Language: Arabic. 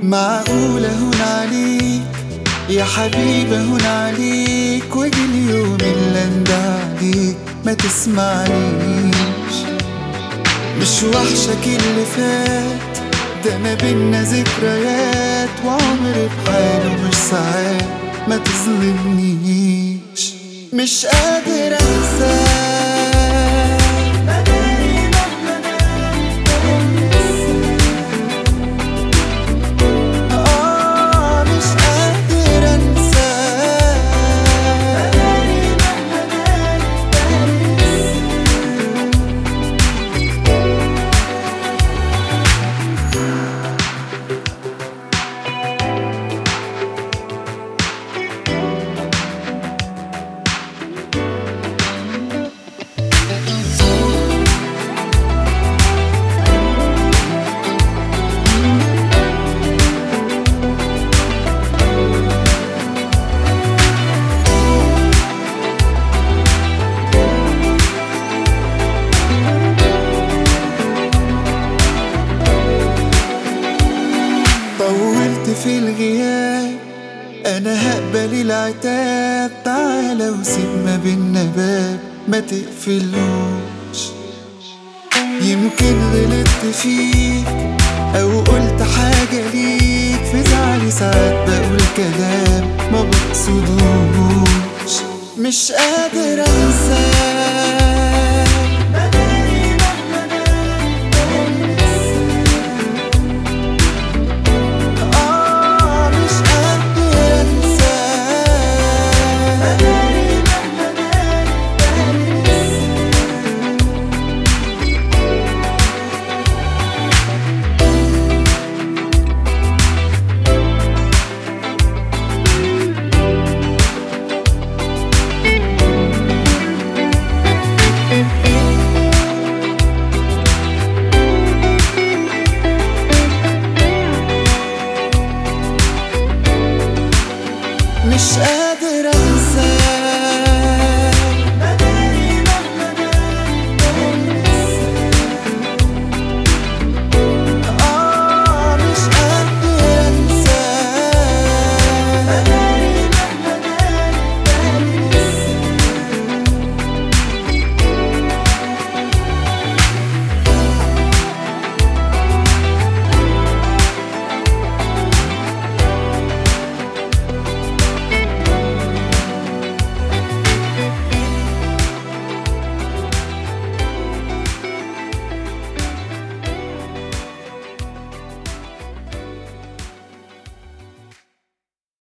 معقولة هون عليك يا حبيبة، هون عليك واجي اليوم اللي اندعليك ما تسمعنيش. مش وحشك اللي فات ده، ما بينا ذكريات وعمر بحاله مش ساعات، ما تظلمنيش. مش قادر انساك في الغياب. أنا هقبل العتاب، تعالى وسيب ما بينا باب ما تقفلوش. يمكن غلطت فيك أو قلت حاجة ليك، في زعلي ساعات بقول كلام ما بقصدوش. مش قادر أنساك